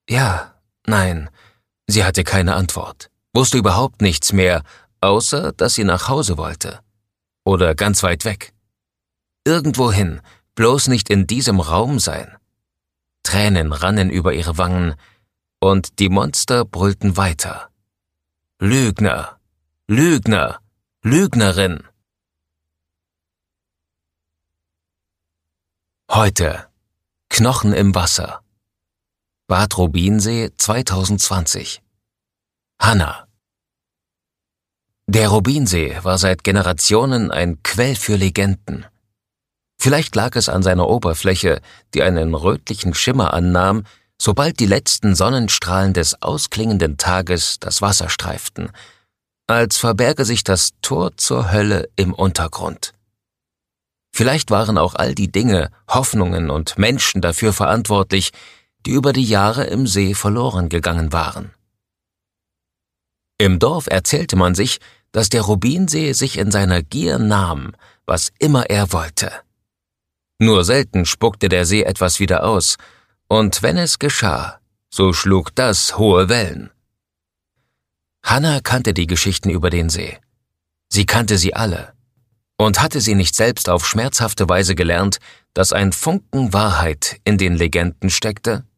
Ja, nein, sie hatte keine Antwort, wusste überhaupt nichts mehr, außer dass sie nach Hause wollte. Oder ganz weit weg. Irgendwohin, bloß nicht in diesem Raum sein. Tränen rannen über ihre Wangen, und die Monster brüllten weiter. Lügner, Lügner, Lügnerin. Heute. Knochen im Wasser. Bad Rubinsee 2020. Hanna. Der Rubinsee war seit Generationen ein Quell für Legenden. Vielleicht lag es an seiner Oberfläche, die einen rötlichen Schimmer annahm, sobald die letzten Sonnenstrahlen des ausklingenden Tages das Wasser streiften, als verberge sich das Tor zur Hölle im Untergrund. Vielleicht waren auch all die Dinge, Hoffnungen und Menschen dafür verantwortlich, die über die Jahre im See verloren gegangen waren. Im Dorf erzählte man sich, dass der Rubinsee sich in seiner Gier nahm, was immer er wollte. Nur selten spuckte der See etwas wieder aus, und wenn es geschah, so schlug das hohe Wellen. Hanna kannte die Geschichten über den See. Sie kannte sie alle. Und hatte sie nicht selbst auf schmerzhafte Weise gelernt, dass ein Funken Wahrheit in den Legenden steckte?